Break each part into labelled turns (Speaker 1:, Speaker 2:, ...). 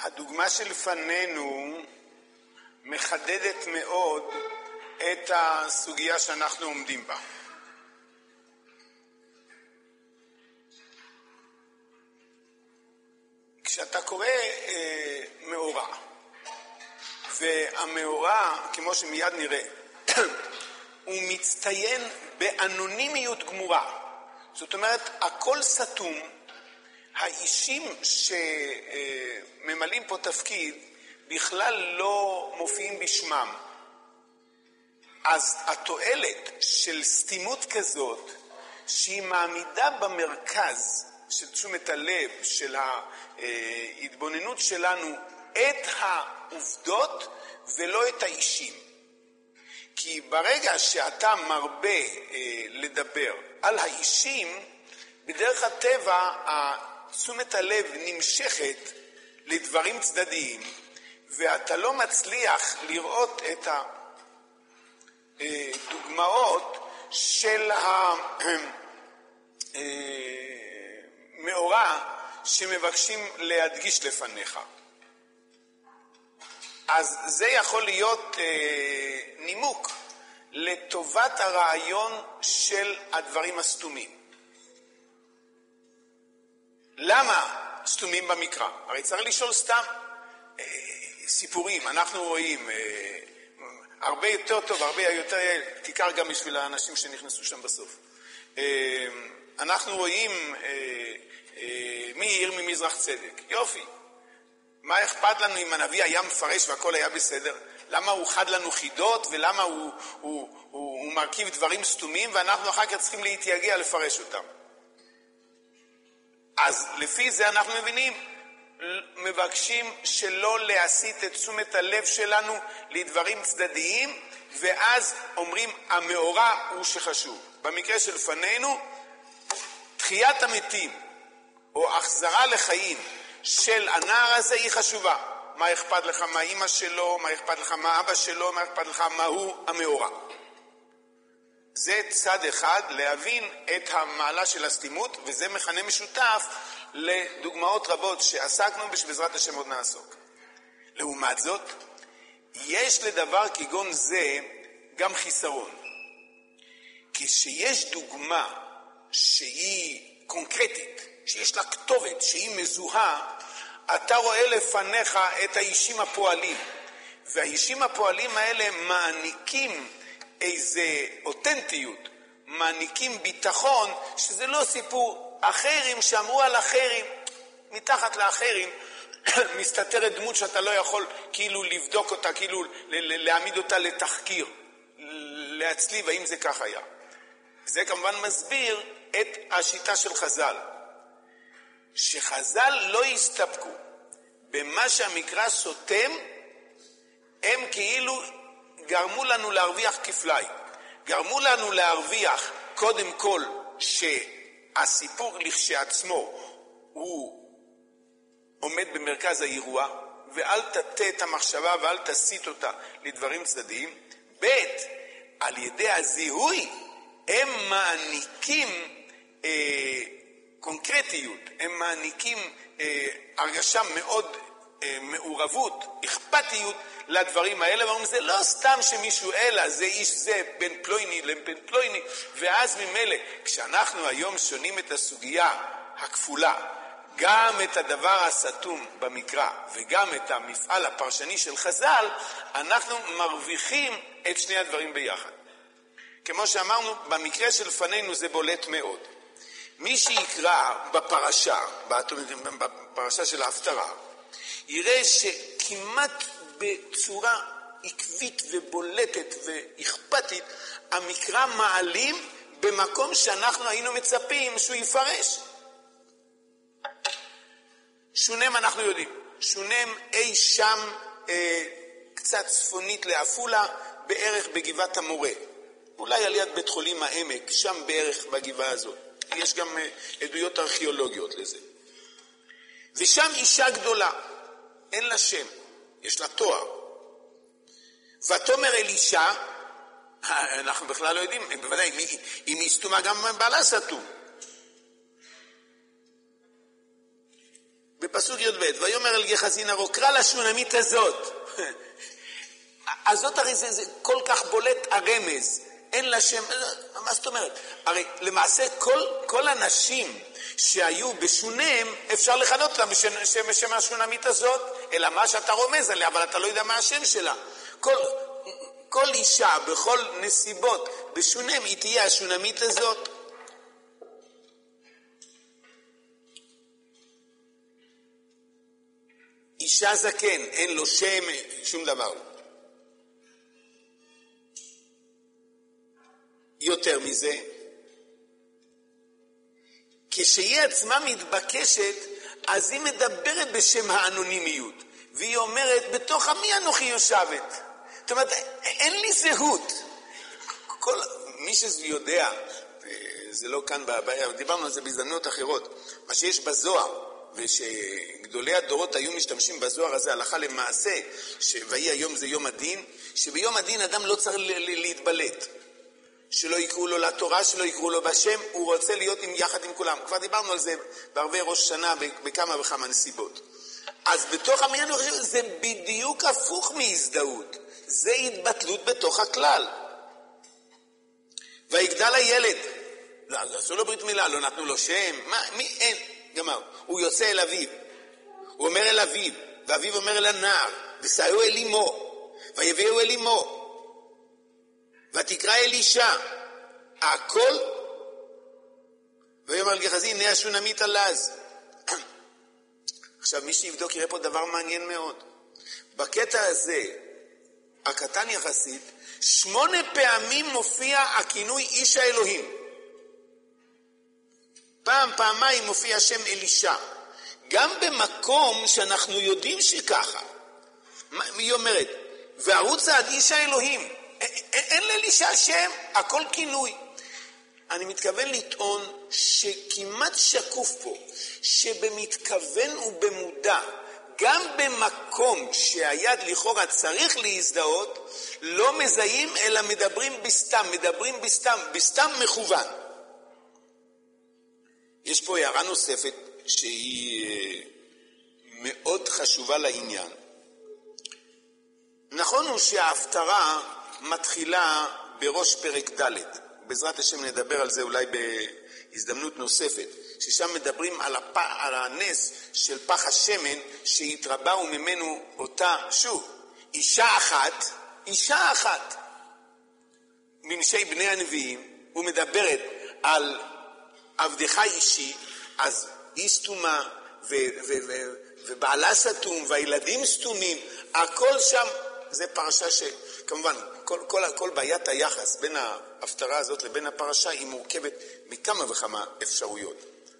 Speaker 1: הדוגמה שלפנינו מחדדת מאוד את הסוגיה שאנחנו עומדים בה. כשאתה קורא מאורע, והמאורע, כמו שמיד נראה, הוא מצטיין באנונימיות גמורה. זאת אומרת, הכל סתום, האישים שממלאים פה תפקיד בכלל לא מופיעים בשמם. אז התועלת של סתימות כזאת, שהיא מעמידה במרכז של תשומת הלב, של ההתבוננות שלנו, את העובדות ולא את האישים. כי ברגע שאתה מרבה לדבר על האישים, בדרך הטבע תשומת הלב נמשכת לדברים צדדיים, ואתה לא מצליח לראות את הדוגמאות של המאורע שמבקשים להדגיש לפניך. אז זה יכול להיות נימוק לטובת הרעיון של הדברים הסתומים. למה סתומים במקרא? הרי צריך לשאול סתם סיפורים. אנחנו רואים הרבה יותר טוב, הרבה יותר תיקר גם בשביל האנשים שנכנסו שם בסוף. אנחנו רואים מי העיר ממזרח צדק. יופי. מה אכפת לנו אם הנביא היה מפרש והכל היה בסדר? למה הוא חד לנו חידות ולמה הוא מרכיב דברים סתומים ואנחנו אחר כך צריכים להתייגע לפרש אותם? אז לפי זה אנחנו מבינים, מבקשים שלא להסיט את תשומת הלב שלנו לדברים צדדיים, ואז אומרים המאורע הוא שחשוב. במקרה של לפנינו, תחיית המתים או החזרה לחיים של הנער הזה היא חשובה. מה אכפת לך מה אמא שלו, מה אכפת לך מה אבא שלו, מה אכפת לך מה הוא המאורע. זה צד אחד, להבין את המעלה של הסתימות, וזה מכנה משותף לדוגמאות רבות שעסקנו שבעזרת השם עוד נעסוק. לעומת זאת, יש לדבר כגון זה גם חיסרון. כשיש דוגמה שהיא קונקרטית, שיש לה כתובת, שהיא מזוהה, אתה רואה לפניך את האישים הפועלים. והאישים הפועלים האלה מעניקים איזה אותנטיות, מעניקים ביטחון, שזה לא סיפור. אחרים שאמרו על אחרים, מתחת לאחרים, מסתתרת דמות שאתה לא יכול כאילו לבדוק אותה, כאילו להעמיד אותה לתחקיר, להצליב האם זה כך היה. זה כמובן מסביר את השיטה של חז"ל. שחז"ל לא הסתפקו במה שהמקרא סותם, הם כאילו גרמו לנו להרוויח כפליים. גרמו לנו להרוויח קודם כל שהסיפור לכשעצמו הוא עומד במרכז האירוע, ואל תטה את המחשבה ואל תסיט אותה לדברים צדדיים. ב' על ידי הזיהוי הם מעניקים קונקרטיות, הם מעניקים הרגשה מאוד מעורבות, אכפתיות לדברים האלה, ואומרים זה לא סתם שמישהו אלא, זה איש זה בין פלויני לבין פלויני, ואז ממילא כשאנחנו היום שונים את הסוגיה הכפולה, גם את הדבר הסתום במקרא וגם את המפעל הפרשני של חז"ל, אנחנו מרוויחים את שני הדברים ביחד. כמו שאמרנו, במקרה שלפנינו זה בולט מאוד. מי שיקרא בפרשה של ההפטרה, יראה שכמעט בצורה עקבית ובולטת ואכפתית, המקרא מעלים במקום שאנחנו היינו מצפים שהוא יפרש. שונם אנחנו יודעים. שונם אי שם קצת צפונית לעפולה, בערך בגבעת המורה. אולי על יד בית חולים העמק, שם בערך בגבעה הזאת. יש גם עדויות ארכיאולוגיות לזה. ושם אישה גדולה, אין לה שם, יש לה תואר. ותאמר אלישע, אנחנו בכלל לא יודעים, בוודאי, אם היא סתומה גם בעלה סתום. בפסוק י"ב, ויאמר אל גחזי נערו, קרא לשונמית הזאת. הזאת הרי זה כל כך בולט הרמז, אין לה שם, מה זאת אומרת? הרי למעשה כל הנשים שהיו בשונם, אפשר לכנות אותם בשם השונמית הזאת, אלא מה שאתה רומז עליה, אבל אתה לא יודע מה השם שלה. כל אישה, בכל נסיבות, בשונם היא תהיה השונמית הזאת. אישה זקן, אין לו שם, שום דבר. יותר מזה, כשהיא עצמה מתבקשת, אז היא מדברת בשם האנונימיות, והיא אומרת, בתוך עמי אנוכי יושבת. זאת אומרת, אין לי זהות. מי שיודע, זה לא כאן, דיברנו על זה בהזדמנויות אחרות, מה שיש בזוהר, ושגדולי הדורות היו משתמשים בזוהר הזה הלכה למעשה, והיא היום זה יום הדין, שביום הדין אדם לא צריך להתבלט. שלא יקראו לו לתורה, שלא יקראו לו בשם, הוא רוצה להיות יחד עם כולם. כבר דיברנו על זה בערבי ראש שנה בכמה וכמה נסיבות. אז בתוך עמי אנוכי זה בדיוק הפוך מהזדהות. זה התבטלות בתוך הכלל. ויגדל הילד. לא, עשו לו ברית מילה, לא נתנו לו שם. מי? אין. גמר. הוא יוצא אל אביו. הוא אומר אל אביו. ואביו אומר אל הנער. ושאו אל אמו. ויביאו אל אמו. ותקרא אל אישה, הכל, ויאמר אל גחזי, הנה השונמית עלז. עכשיו מי שיבדוק יראה פה דבר מעניין מאוד. בקטע הזה, הקטן יחסית, 8 פעמים מופיע הכינוי איש האלוהים. פעמיים מופיע שם אלישע. גם במקום שאנחנו יודעים שככה. היא אומרת, וערוץ עד איש האלוהים. אין לאלישע שם, הכל כינוי. אני מתכוון לטעון שכמעט שקוף פה, שבמתכוון ובמודע, גם במקום שהיד לכאורה צריך להזדהות, לא מזהים אלא מדברים בסתם מכוון. יש פה הערה נוספת שהיא מאוד חשובה לעניין. נכון הוא שההפטרה מתחילה בראש פרק ד', בעזרת השם נדבר על זה אולי בהזדמנות נוספת, ששם מדברים על הנס של פח השמן שהתרבה וממנו אותה, שוב, אישה אחת מנשי בני הנביאים, ומדברת על עבדך אישי, אז היא סתומה ובעלה סתום והילדים סתומים, הכל שם. זה פרשה שכמובן כל בעיית היחס בין ההפטרה הזאת לבין הפרשה היא מורכבת מכמה וכמה אפשרויות.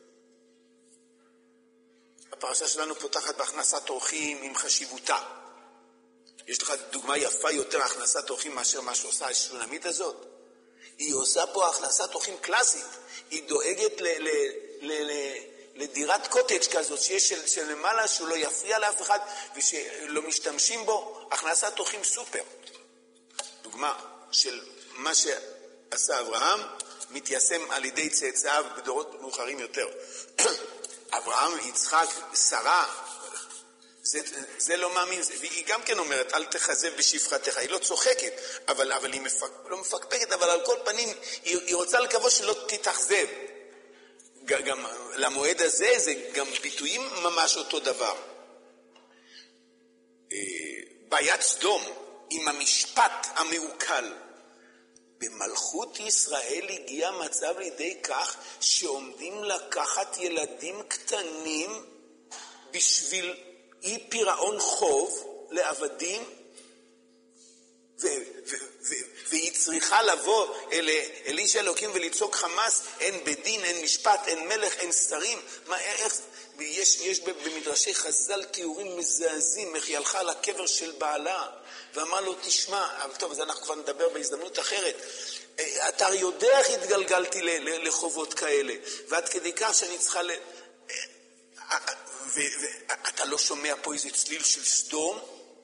Speaker 1: הפרשה שלנו פותחת בהכנסת אורחים עם חשיבותה. יש לך דוגמה יפה יותר הכנסת אורחים מאשר מה שעושה השונמית הזאת? היא עושה פה הכנסת אורחים קלאסית. היא דואגת לדירת קוטג' כזאת שיש של למעלה, שהוא לא יפריע לאף אחד ושלא משתמשים בו. הכנסת אורחים סופר. דוגמה של מה שעשה אברהם מתיישם על ידי צאצאיו בדורות מאוחרים יותר. אברהם, יצחק, שרה, זה לא מאמין. והיא גם כן אומרת, אל תחזב בשפחתך. היא לא צוחקת, אבל היא לא מפקפקת, אבל על כל פנים היא רוצה לקוות שלא תתאכזב. גם למועד הזה זה גם ביטויים ממש אותו דבר. בעיית סדום עם המשפט המעוקל. במלכות ישראל הגיע מצב לידי כך שעומדים לקחת ילדים קטנים בשביל אי פירעון חוב לעבדים, והיא צריכה לבוא אל איש אלוקים ולצעוק חמאס, אין בדין, אין משפט, אין מלך, אין שרים. יש במדרשי חז"ל תיאורים מזעזעים, איך היא הלכה על הקבר של בעלה ואמר לו, תשמע, אבל טוב, אז אנחנו כבר נדבר בהזדמנות אחרת, אתה יודע איך התגלגלתי לחובות כאלה, ועד כדי כך שאני צריכה ואתה לא שומע פה איזה צליל של סדום,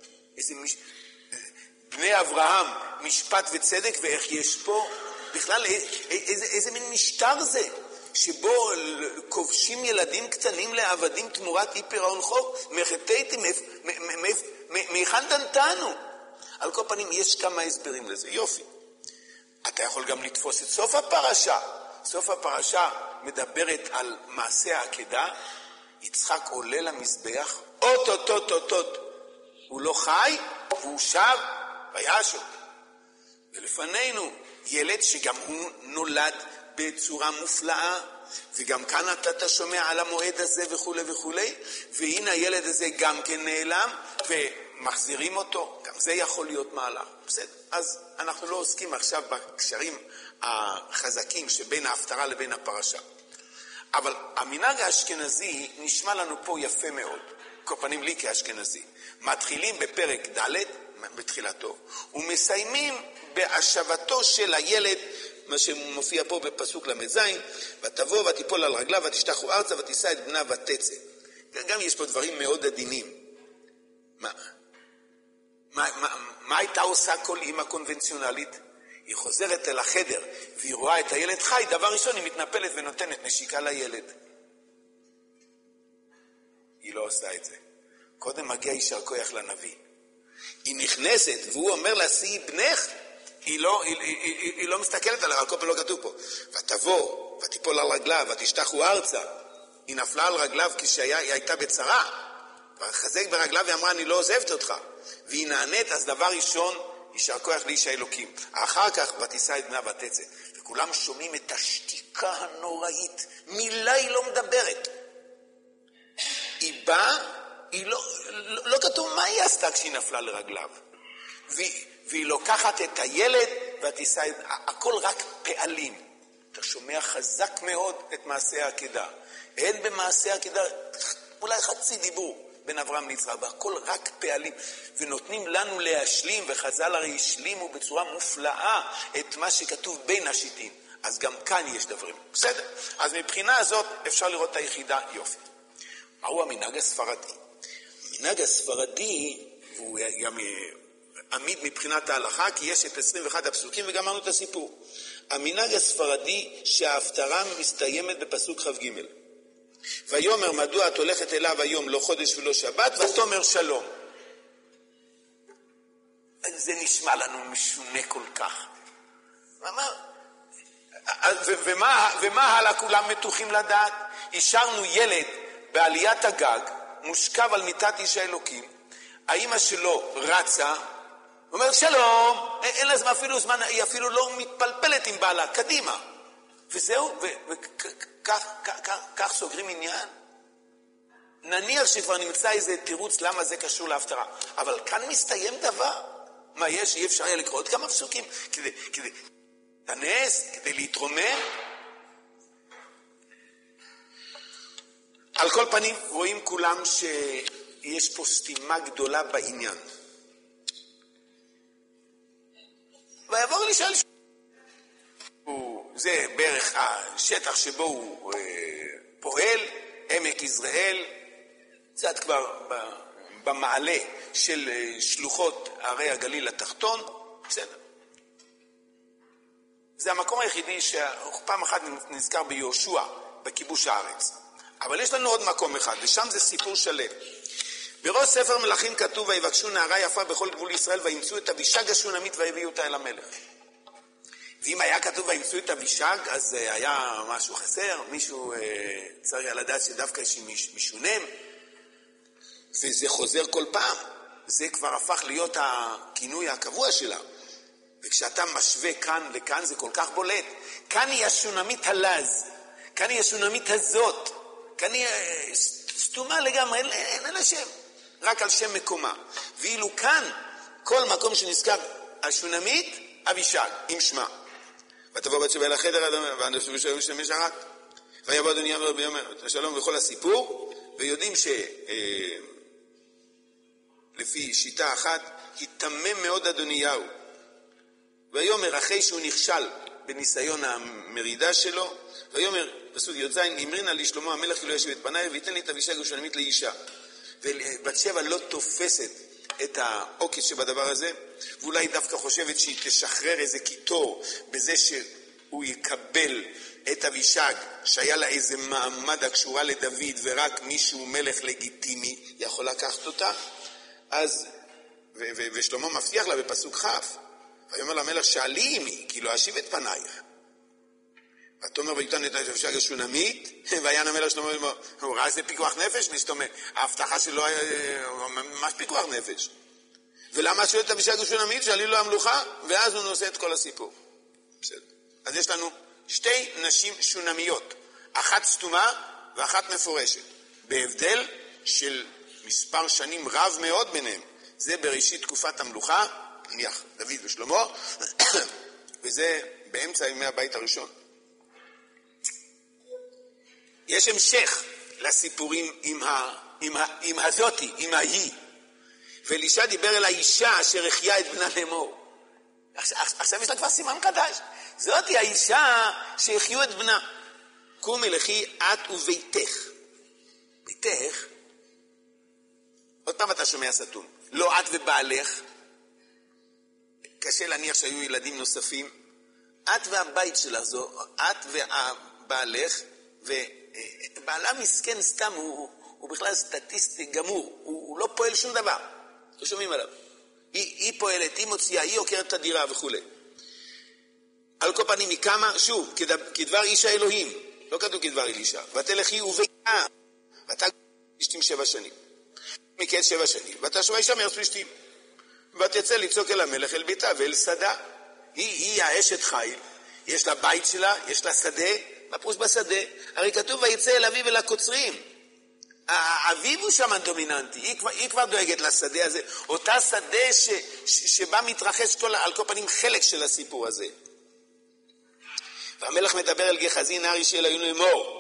Speaker 1: בני אברהם, משפט וצדק, ואיך יש פה בכלל איזה מין משטר זה, שבו כובשים ילדים קטנים לעבדים תמורת אי פירעון חוב, מחטאתי, מהיכן דנתנו? על כל פנים, יש כמה הסברים לזה. יופי. אתה יכול גם לתפוס את סוף הפרשה. סוף הפרשה מדברת על מעשה העקדה. יצחק עולה למזבח, אותות. הוא לא חי, והוא שב וישוב. ולפנינו ילד שגם הוא נולד בצורה מופלאה, וגם כאן אתה שומע על המועד הזה וכו' וכו', והנה הילד הזה גם כן נעלם, ומחזירים אותו, גם זה יכול להיות מהלך. בסדר, אז אנחנו לא עוסקים עכשיו בקשרים החזקים שבין ההפטרה לבין הפרשה. אבל המנהג האשכנזי נשמע לנו פה יפה מאוד, כל פנים לי כאשכנזי. מתחילים בפרק ד' בתחילתו, ומסיימים בהשבתו של הילד, מה שמופיע פה בפסוק למ"ז, ותבוא ותיפול על רגליו ותשתחו ארצה ותישא את בנה ותצא. גם יש פה דברים מאוד עדינים. מה הייתה עושה כל אמא קונבנציונלית? היא חוזרת אל החדר והיא רואה את הילד חי, דבר ראשון היא מתנפלת ונותנת נשיקה לילד. היא לא עושה את זה. קודם מגיע יישר כוח לנביא. היא נכנסת והוא אומר לה, שאי בנך, היא לא מסתכלת עליה, על כל פעם לא כתוב פה. ותבוא ותיפול על רגליו ותשתחו ארצה. היא נפלה על רגליו כשהיא הייתה בצרה. וחזק ברגליו ואמרה, אני לא עוזבת אותך. והיא נענית, אז דבר ראשון, יישר כוח לאיש האלוקים. אחר כך ותישא את בנה ותצא. וכולם שומעים את השתיקה הנוראית. מילה היא לא מדברת. היא באה, לא כתוב מה היא עשתה כשהיא נפלה לרגליו. והיא לוקחת את הילד ותישא את... הכל רק פעלים. אתה שומע חזק מאוד את מעשה העקדה. אין במעשה העקדה אולי חצי דיבור. בין אברהם ליצחק, והכל רק פעלים, ונותנים לנו להשלים, וחז"ל הרי השלימו בצורה מופלאה את מה שכתוב בין השיטים. אז גם כאן יש דברים. בסדר? אז מבחינה הזאת אפשר לראות את היחידה יופי. מהו המנהג הספרדי? המנהג הספרדי הוא גם עמיד מבחינת ההלכה, כי יש את 21 הפסוקים וגמרנו את הסיפור. המנהג הספרדי שההפטרה מסתיימת בפסוק כ"ג. ויאמר מדוע את הולכת אליו היום לא חודש ולא שבת, ותאמר שלום. זה נשמע לנו משונה כל כך. ומה הלאה כולם מתוחים לדעת? השארנו ילד בעליית הגג, מושכב על מיטת איש האלוקים, האמא שלו רצה, אומרת שלום, אין לה זמן אפילו זמן, היא אפילו לא מתפלפלת עם בעלה, קדימה. וזהו, וכך סוגרים עניין. נניח שכבר נמצא איזה תירוץ למה זה קשור להפטרה, אבל כאן מסתיים דבר. מה יש? אי אפשר היה לקרוא עוד כמה פסוקים כדי לנס, כדי להתרומם. על כל פנים רואים כולם שיש פה סתימה גדולה בעניין. ויעבור לשאול, זה בערך השטח שבו הוא פועל, עמק יזרעאל, קצת כבר במעלה של שלוחות ערי הגליל התחתון, בסדר. זה המקום היחידי שפעם אחת נזכר ביהושע, בכיבוש הארץ. אבל יש לנו עוד מקום אחד, ושם זה סיפור שלם. בראש ספר מלכים כתוב, ויבקשו נערה יפה בכל גבול ישראל, וימצאו את אבישג השונמית ויביאו אותה אל המלך. ואם היה כתוב וימצאו את אבישג, אז היה משהו חסר, מישהו צריך היה לדעת שדווקא יש משונם, וזה חוזר כל פעם. זה כבר הפך להיות הכינוי הקבוע שלה. וכשאתה משווה כאן לכאן זה כל כך בולט. כאן היא השונמית הלז, כאן היא השונמית הזאת, כאן היא סתומה לגמרי, אין לה שם, רק על שם מקומה. ואילו כאן, כל מקום שנזכר השונמית, אבישג, עם שמה. ותבוא בת שבע אל החדר, ואנשו ושאלו של משרת. ויבוא אדוני אמר ביום השלום וכל הסיפור, ויודעים לפי שיטה אחת, התמם מאוד אדוניהו. ויאמר אחרי שהוא נכשל בניסיון המרידה שלו, ויאמר פסוק י"ז, אמרינה לשלמה המלך לא ישב את פניי, ויתן לי את אבישג השונמית לאישה. ובת שבע לא תופסת את העוקץ שבדבר הזה, ואולי דווקא חושבת שהיא תשחרר איזה קיטור בזה שהוא יקבל את אבישג, שהיה לה איזה מעמד הקשורה לדוד ורק מישהו מלך לגיטימי יכול לקחת אותה, אז, ושלמה מבטיח לה בפסוק כ', ויאמר למלך שאלי עמי, כי לא אשיב את פנייך. ותאמר ויתן את אבישג השונמית, ויען המלך שלמה, הוא ראה איזה פיקוח נפש, זאת אומרת, ההבטחה שלו ממש פיקוח נפש. ולמה שואל את אבישג השונמית? שאלי לו המלוכה, ואז הוא נושא את כל הסיפור. בסדר. אז יש לנו שתי נשים שונמיות, אחת סתומה ואחת מפורשת, בהבדל של מספר שנים רב מאוד ביניהם. זה בראשית תקופת המלוכה, נניח דוד ושלמה, וזה באמצע ימי הבית הראשון. יש המשך לסיפורים עם הזאתי, עם ההיא. ואלישע דיבר אל האישה אשר החיה את בנה לאמור. עכשיו יש לה כבר סימן חדש. זאתי האישה שהחיו את בנה. קומי לכי את וביתך. ביתך? עוד פעם אתה שומע סתום. לא את ובעלך. קשה להניח שהיו ילדים נוספים. את והבית שלך זו, את ובעלך, ובעלה מסכן סתם, הוא בכלל סטטיסטי גמור, הוא לא פועל שום דבר, לא שומעים עליו. היא פועלת, היא מוציאה, היא עוקרת את הדירה וכו'. על כל פנים היא קמה, שוב, כדבר איש האלוהים, לא כתוב כדבר אלישע, ותלכי וביתה, ואתה פלישתים 7 שנים. מקץ 7 שנים, ואתה שומע אישה מארץ פלישתים. ותצא לצעוק אל המלך אל ביתה ואל שדה. היא האשת חיל, יש לה בית שלה, יש לה שדה, מה פירוש בשדה? הרי כתוב ויצא אל אביו אל הקוצרים. האביב הוא שם הדומיננטי, היא כבר דואגת לשדה הזה, אותה שדה שבה מתרחש על כל פנים חלק של הסיפור הזה. והמלך מדבר אל גחזי נער איש אלינו לאמור,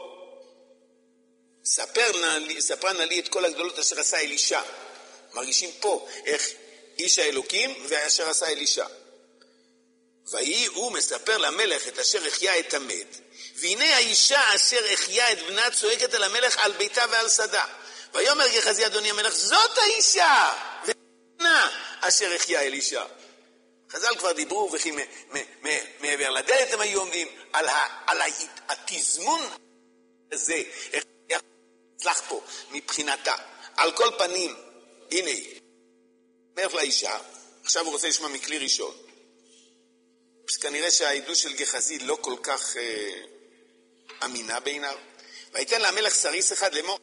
Speaker 1: ספר נא לי את כל הגדולות אשר עשה אלישע. מרגישים פה איך איש האלוקים ואשר עשה אלישע. ויהי הוא מספר למלך את אשר החיה את המת, והנה האישה אשר החיה את בנה צועקת אל המלך על ביתה ועל שדה. ויאמר גחזי אדוני המלך, זאת האישה ובנה אשר החיה אלישע. חז"ל כבר דיברו וכי מעבר לדלת הם היו עומדים על התזמון הזה, איך הצלח פה מבחינתה. על כל פנים, הנה, מלך לאישה, עכשיו הוא רוצה לשמוע מכלי ראשון. כנראה שהעדות של גחזי לא כל כך אמינה בעיניו. ויתן למלך סריס אחד לאמור,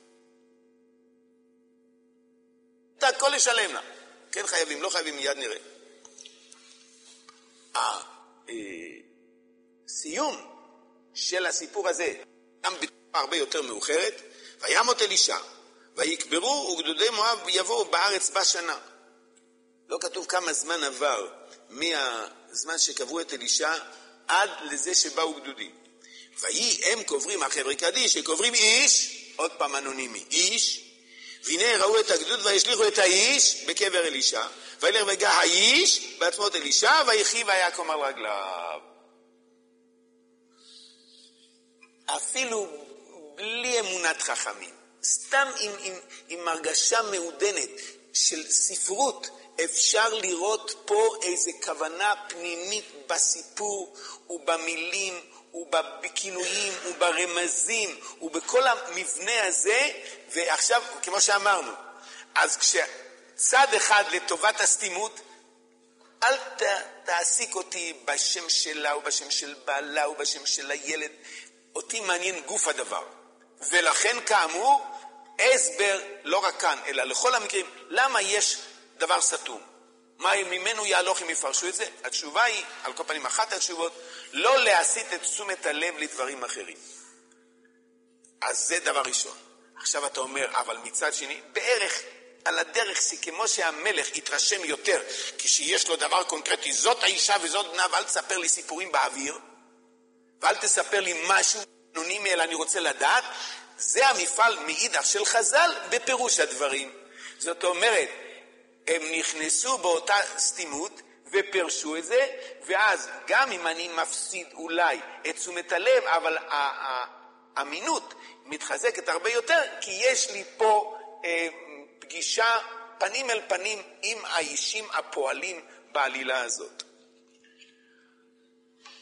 Speaker 1: אתה הכל לשלם לה. כן חייבים, לא חייבים, מיד נראה. הסיום של הסיפור הזה, גם בתקופה הרבה יותר מאוחרת, וימות אלישע, ויקברו וגדודי מואב יבואו בארץ בשנה. לא כתוב כמה זמן עבר מהזמן שקברו את אלישע עד לזה שבאו גדודים. ויהי הם קוברים החבר'ה קדיש, שקוברים איש, עוד פעם אנונימי, איש, והנה ראו את הגדוד וישליחו את האיש בקבר אלישע, וילך וגע האיש בעצמות אלישע, ויחי ויקום על רגליו. אפילו בלי אמונת חכמים, סתם עם הרגשה מעודנת של ספרות, אפשר לראות פה איזה כוונה פנימית בסיפור ובמילים ובכינויים וברמזים ובכל המבנה הזה. ועכשיו, כמו שאמרנו, אז כשצד אחד לטובת הסתימות, אל תעסיק אותי בשם שלה ובשם של בעלה ובשם של הילד, אותי מעניין גוף הדבר. ולכן כאמור, הסבר לא רק כאן, אלא לכל המקרים, למה יש דבר סתום? מה ממנו יהלוך אם יפרשו את זה? התשובה היא, על כל פנים אחת התשובות, לא להסיט את תשומת הלב לדברים אחרים. אז זה דבר ראשון. עכשיו אתה אומר, אבל מצד שני, בערך על הדרך שכמו שהמלך יתרשם יותר, כשיש לו דבר קונקרטי, זאת האישה וזאת בנה, ואל תספר לי סיפורים באוויר, ואל תספר לי משהו אנונימי, אלא אני רוצה לדעת, זה המפעל מאידך של חז"ל בפירוש הדברים. זאת אומרת, הם נכנסו באותה סתימות ופרשו את זה, ואז גם אם אני מפסיד אולי את תשומת הלב, אבל האמינות מתחזקת הרבה יותר, כי יש לי פה פגישה פנים אל פנים עם האישים הפועלים בעלילה הזאת.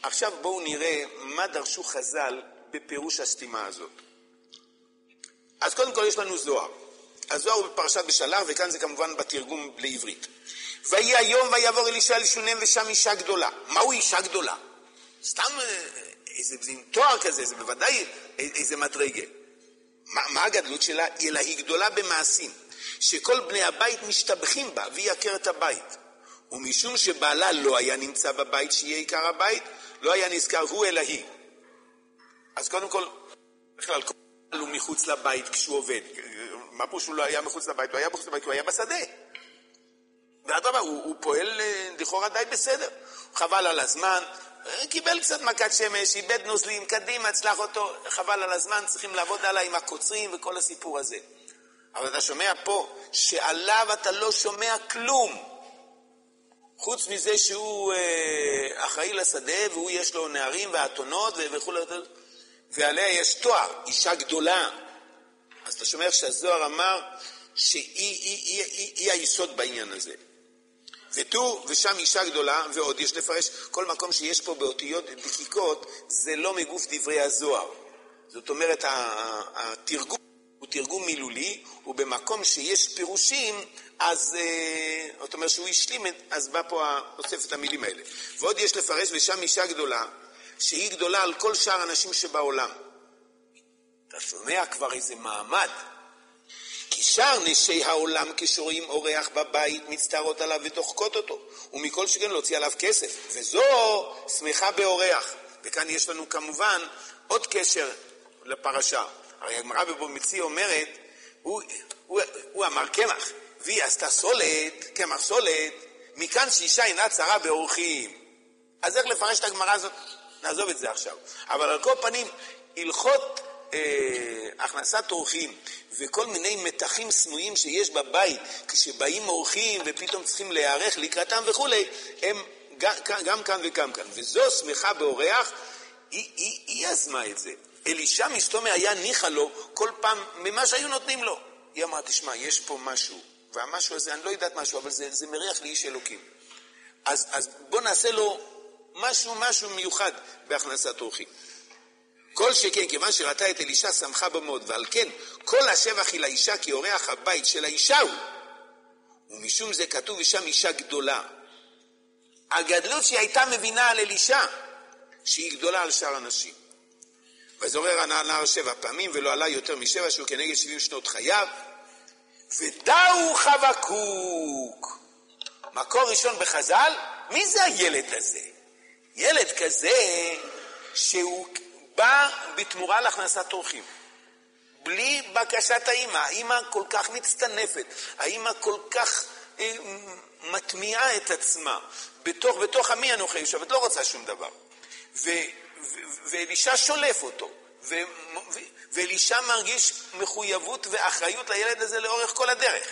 Speaker 1: עכשיו בואו נראה מה דרשו חז"ל בפירוש הסתימה הזאת. אז קודם כל יש לנו זוהר. הזוהר הוא בפרשת בשלח, וכאן זה כמובן בתרגום לעברית. ויהי היום ויעבור אלישע לשונם ושם אישה גדולה. מהו אישה גדולה? סתם איזה תואר כזה, זה בוודאי איזה מדרגה. מה הגדלות שלה? אלא היא גדולה במעשים, שכל בני הבית משתבחים בה והיא עקרת הבית. ומשום שבעלה לא היה נמצא בבית שיהיה עיקר הבית, לא היה נזכר הוא אלא היא. אז קודם כל, בכלל, הוא מחוץ לבית כשהוא עובד. מה פה שהוא לא היה מחוץ לבית? הוא היה מחוץ לבית, הוא היה בשדה. ואדרבה, הוא פועל לכאורה די בסדר. חבל על הזמן, קיבל קצת מכת שמש, איבד נוזלים, קדימה, הצלח אותו, חבל על הזמן, צריכים לעבוד עליי עם הקוצרים וכל הסיפור הזה. אבל אתה שומע פה שעליו אתה לא שומע כלום. חוץ מזה שהוא אחראי לשדה, והוא יש לו נערים והתונות וכו', ועליה יש תואר, אישה גדולה. אז אתה שומע שהזוהר אמר שהיא היסוד בעניין הזה. ותו ושם אישה גדולה, ועוד יש לפרש, כל מקום שיש פה באותיות דקיקות, זה לא מגוף דברי הזוהר. זאת אומרת, התרגום הוא תרגום מילולי, ובמקום שיש פירושים, אז זאת אומרת שהוא השלים, אז בא פה אוסף את המילים האלה. ועוד יש לפרש ושם אישה גדולה, שהיא גדולה על כל שאר אנשים שבעולם. אתה שומע כבר איזה מעמד. כי שאר נשי העולם כשרואים אורח בבית מצטערות עליו ודוחקות אותו, ומכל שכן להוציא עליו כסף, וזו שמחה באורח. וכאן יש לנו כמובן עוד קשר לפרשה. הרי הגמרא בבבא אומרת, הוא אמר קמח, והיא עשתה סולת, קמח סולת, מכאן שאישה אינה צרה באורחים. אז איך לפרש את הגמרא הזאת? נעזוב את זה עכשיו. אבל על כל פנים, הלכות הכנסת אורחים וכל מיני מתחים סמויים שיש בבית, כשבאים אורחים ופתאום צריכים להיערך לקראתם וכו', הם גם כאן וגם כאן. וזו שמחה באורח, היא יזמה את זה. אלישע מסתומא היה ניחא לו כל פעם ממה שהיו נותנים לו. היא אמרה, תשמע, יש פה משהו, והמשהו הזה, אני לא יודעת משהו, אבל זה מריח לאיש אלוקים. אז בוא נעשה לו משהו מיוחד בהכנסת אורחים. כל שכן, כיוון שראתה את אלישע שמחה במאוד, ועל כן כל השבח היא לאישה כי אורח הבית של האישה הוא. ומשום זה כתוב ושם אישה גדולה. הגדלות שהיא הייתה מבינה על אלישע, שהיא גדולה על שאר אנשים. וזורר הנער 7 פעמים ולא עלה יותר מ7 שהוא כנגד 70 שנות חייו. ודאו חבקוק. מקור ראשון בחז"ל, מי זה הילד הזה? ילד כזה שהוא בא בתמורה להכנסת אורחים. בלי בקשת האמא. האמא כל כך מצטנפת. האמא כל כך מטמיעה את עצמה. בתוך עמי אנוכי יושבת, לא רוצה שום דבר. ואלישע שולף אותו. ואלישע מרגיש מחויבות ואחריות לילד הזה לאורך כל הדרך.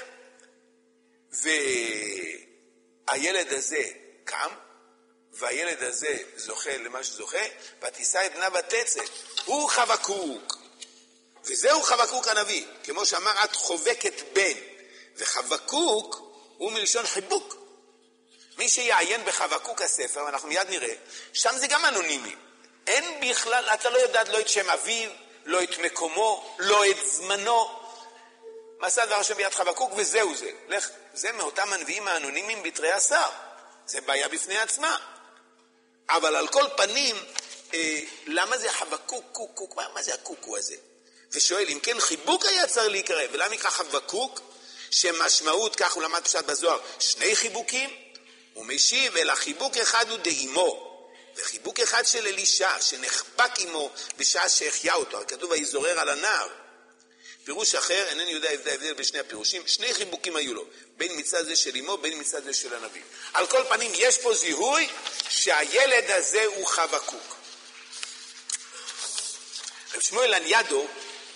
Speaker 1: והילד הזה קם, והילד הזה זוכה למה שזוכה, ותישא את בנה ותצא. הוא חבקוק. וזהו חבקוק הנביא. כמו שאמר, את חובקת בן. וחבקוק הוא מלשון חיבוק. מי שיעיין בחבקוק הספר, ואנחנו מיד נראה, שם זה גם אנונימי. אין בכלל, אתה לא יודעת לא את שם אביו, לא את מקומו, לא את זמנו. מסע דבר השם ביד חבקוק וזהו זה. לך, זה מאותם הנביאים האנונימיים בתרי עשר. זה בעיה בפני עצמה. אבל על כל פנים, למה זה חבקוק, קוק? מה זה הקוקו הזה? ושואל, אם כן חיבוק היה צריך להיקרא, ולמה יקרא חבקוק? שמשמעות, כך הוא למד פשט בזוהר, 2 חיבוקים, הוא משיב, אלא חיבוק אחד הוא דאימו. וחיבוק אחד של אלישע, שנחבק עמו בשעה שהחיה אותו, כתוב ויזורר על הנער. פירוש אחר, אינני יודע ההבדל בשני הפירושים, 2 חיבוקים היו לו, בין מצד זה של אמו, בין מצד זה של הנביא. על כל פנים, יש פה זיהוי שהילד הזה הוא חבקוק. רב שמואל לניאדו,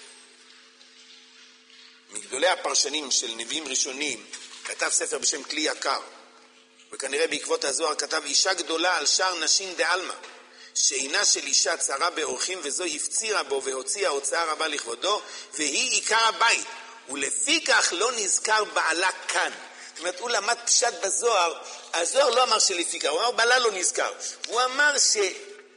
Speaker 1: מגדולי הפרשנים של נביאים ראשונים, כתב ספר בשם כלי יקר, וכנראה בעקבות הזוהר כתב אישה גדולה על שאר נשים דעלמא, שאינה של אישה צרה באורחים, וזו הפצירה בו והוציאה הוצאה רבה לכבודו, והיא עיקר הבית, ולפי כך לא נזכר בעלה כאן. זאת אומרת, הוא למד פשט בזוהר, הזוהר לא אמר שלפי כך, הוא אמר בעלה לא נזכר. הוא אמר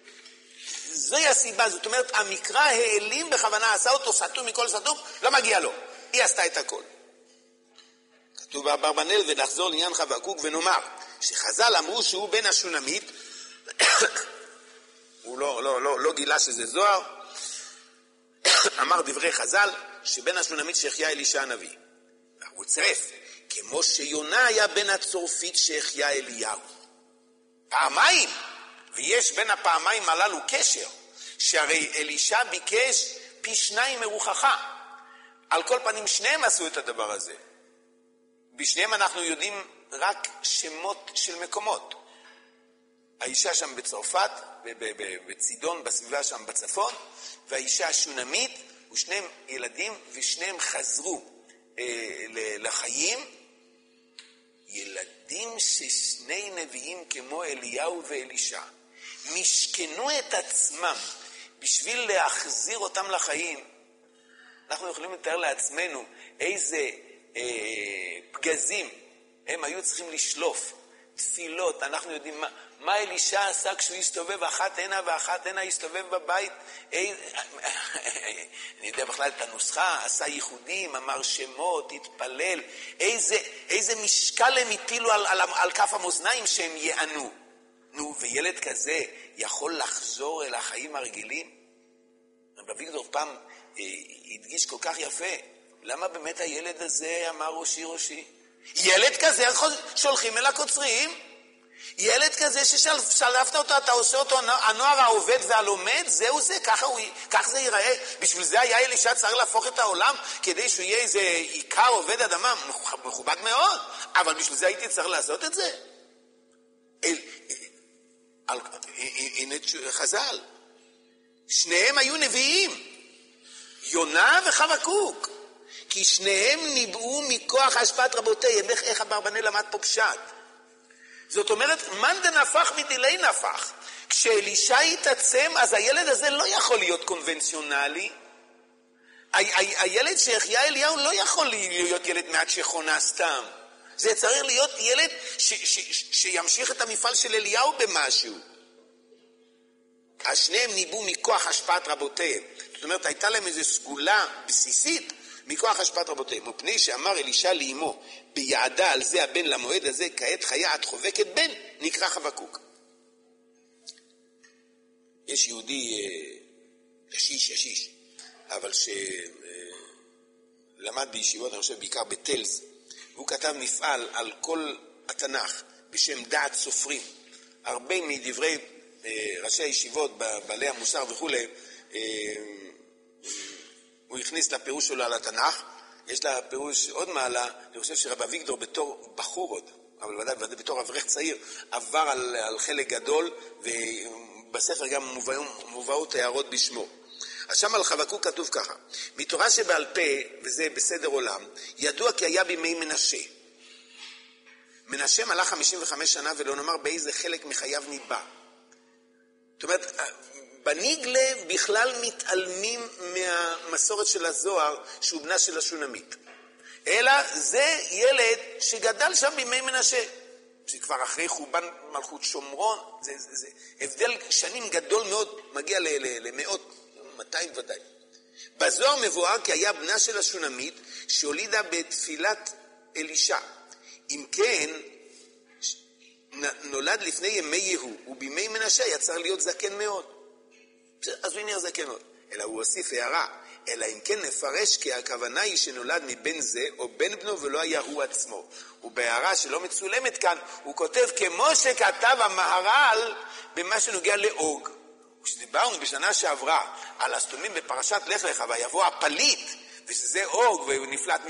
Speaker 1: זוהי הסיבה, זאת אומרת, המקרא העלים בכוונה, עשה אותו סתום מכל סתום, לא מגיע לו. היא עשתה את הכל. כתוב באברבנאל, ונחזור לעניין חבקוק ונאמר, שחז"ל אמרו שהוא בן השונמית, הוא לא גילה שזה זוהר, אמר דברי חז"ל, שבן השונמית שהחיה אלישע הנביא. הוא צרף, כמו שיונה היה בן הצורפית שהחיה אליהו. פעמיים, ויש בין הפעמיים הללו קשר, שהרי אלישע ביקש פי 2 מרוחחה. על כל פנים שניהם עשו את הדבר הזה. בשניהם אנחנו יודעים רק שמות של מקומות. האישה שם בצרפת, בצידון, בסביבה שם בצפון, והאישה השונמית, ושניהם ילדים, ושניהם חזרו לחיים. ילדים ששני נביאים כמו אליהו ואלישע משכנו את עצמם בשביל להחזיר אותם לחיים. אנחנו יכולים לתאר לעצמנו איזה פגזים הם היו צריכים לשלוף, תפילות. אנחנו יודעים מה אלישע עשה כשהוא הסתובב אחת הנה ואחת הנה, הסתובב בבית. אני יודע בכלל את הנוסחה, עשה ייחודים, אמר שמות, התפלל. איזה משקל הם הטילו על כף המאזניים שהם יענו. נו, וילד כזה יכול לחזור אל החיים הרגילים? רב אביגדור פעם הדגיש כל כך יפה, למה באמת הילד הזה אמר ראשי ראשי? ילד כזה שולחים אל הקוצרים, ילד כזה ששלפת אותו, אתה עושה אותו הנוער העובד והלומד, זהו זה, כך זה ייראה. בשביל זה היה אלישע צריך להפוך את העולם, כדי שהוא יהיה איזה עיקר עובד אדמה, מכובד מאוד, אבל בשביל זה הייתי צריך לעשות את זה. הנה חז"ל, שניהם היו נביאים, יונה וחבקוק, כי שניהם ניבאו מכוח השפעת רבותיהם. איך אברבנאל למד פה פשט? זאת אומרת, מאן דנפח מדילי נפח. כשאלישע התעצם, אז הילד הזה לא יכול להיות קונבנציונלי. הילד שהחיה אליהו לא יכול להיות ילד מעט שכונה סתם. זה צריך להיות ילד שימשיך את המפעל של אליהו במשהו. השניהם ניבאו מכוח השפעת רבותיהם. זאת אומרת, הייתה להם איזו סגולה בסיסית מכוח השפעת רבותיהם. מפני שאמר אלישע לאמו, ביעדה על זה הבן למועד הזה, כעת חיה את חובקת בן, נקרא חבקוק. יש יהודי ישיש, אבל שלמד בישיבות, אני חושב בעיקר בטלס, והוא כתב מפעל על כל התנ"ך בשם דעת סופרים. הרבה מדברי ראשי הישיבות, בעלי המוסר וכו', הוא הכניס לפירוש שלו על התנ"ך. יש לה פירוש עוד מעלה, אני חושב שרב אביגדור בתור בחור עוד, אבל ודאי בתור אברך צעיר, עבר על חלק גדול, ובספר גם מובאות הערות בשמו. אז שם על חבקוק כתוב ככה, מתורה שבעל פה, וזה בסדר עולם, ידוע כי היה בימי מנשה. מנשה מלך 55 שנה, ולא נאמר באיזה חלק מחייו ניבא. זאת אומרת, בניגלה בכלל מתעלמים מהמסורת של הזוהר, שהוא בנה של השונמית. אלא זה ילד שגדל שם בימי מנשה. זה כבר אחרי חורבן מלכות שומרון, זה הבדל שנים גדול מאוד, מגיע למאות, 200 ודאי. בזוהר מבואר כי היה בנה של השונמית שהולידה בתפילת אלישע. אם כן, נולד לפני ימי יהוא, ובימי מנשה יצר להיות זקן מאוד. אז הוא נהיה זקן מאוד. אלא הוא הוסיף הערה, אלא אם כן נפרש כי הכוונה היא שנולד מבן זה או בן בנו ולא היה הוא עצמו. ובהערה שלא מצולמת כאן, הוא כותב כמו שכתב המהר"ל במה שנוגע לאוג. כשדיברנו בשנה שעברה על הסתומים בפרשת לך לך ויבוא הפליט, ושזה אוג והוא נפלט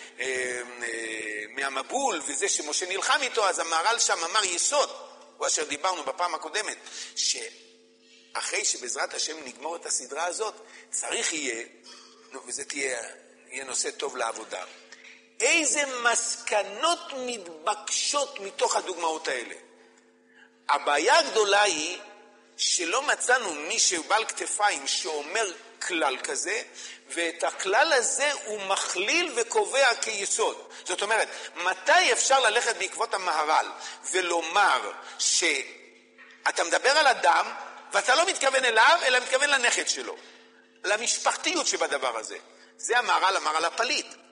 Speaker 1: מהמבול, וזה שמשה נלחם איתו, אז המהר"ל שם אמר יסוד, הוא אשר דיברנו בפעם הקודמת, שאחרי שבעזרת השם נגמור את הסדרה הזאת, צריך יהיה, וזה יהיה נושא טוב לעבודה, איזה מסקנות מתבקשות מתוך הדוגמאות האלה. הבעיה הגדולה היא שלא מצאנו מישהו בעל כתפיים שאומר כלל כזה, ואת הכלל הזה הוא מכליל וקובע כיסוד. זאת אומרת, מתי אפשר ללכת בעקבות המהר"ל ולומר שאתה מדבר על אדם ואתה לא מתכוון אליו, אלא מתכוון לנכד שלו. למשפחתיות שבדבר הזה. זה המהר"ל אמר על הפליט.